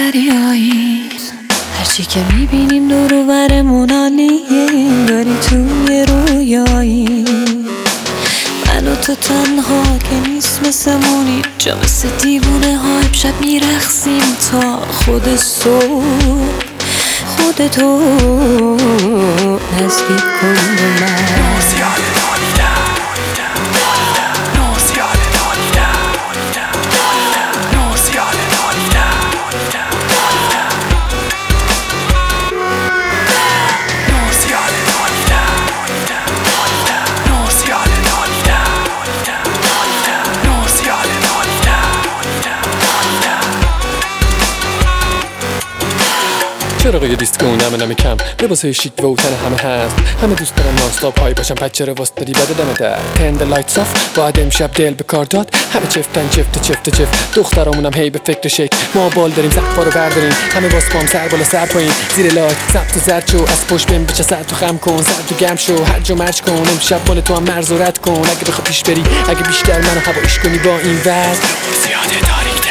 دریایی، هرچی که میبینیم دور و برمون عالیه، داری توی رویایی. من و تو تنها که نیست مثلمونی، جا مثل دیوونه ها امشب میرقصیم تا خود صبح. خودتو نزدیک کن به من. چراغ دیسکو نمه کم، لباسای شیک و تن همه هست. همه دوست دارن نانستاپ های باشن، پس چرا واسطادی بده دمه در تند لایتس آف. باید امشب دل به کار داد، همه چفتن چفت. دخترامونم هی به فکر شک، ما بال داریم سقفا رو برداریم. همه باز پام سر بالا سر پایین، زیر لایت سبت و زرد شو. از پشت بهم بچه سر تو خم کن، سر تو گم شو، هرج و مرج کن. امشب مال تو هم مرز و رد کن. اگه بخوای پیش بری، اگه بیشتر منو هوایش کنی با این وضع زیاده تاریک.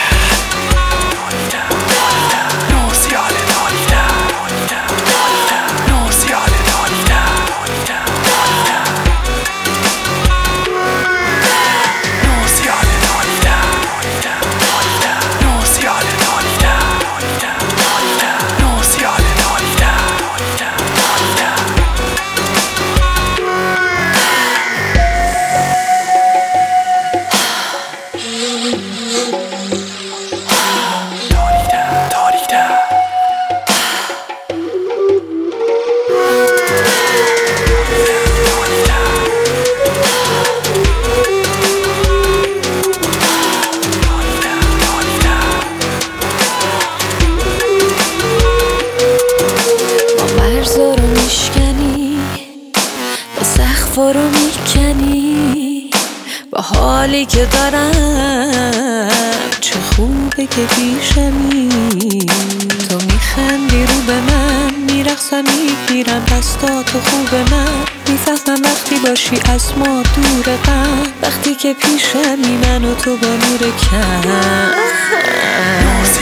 مرزا رو میشکنی، با سقفا رو میکنی، با حالی که دارم چه خوبه که پیشمی. تو میخندی رو به من، میرقصم میگیرم دستاتو خوب من. میفهمم وقتی باشی از ما دور غم، وقتی که پیشمی من و تو با نور کم.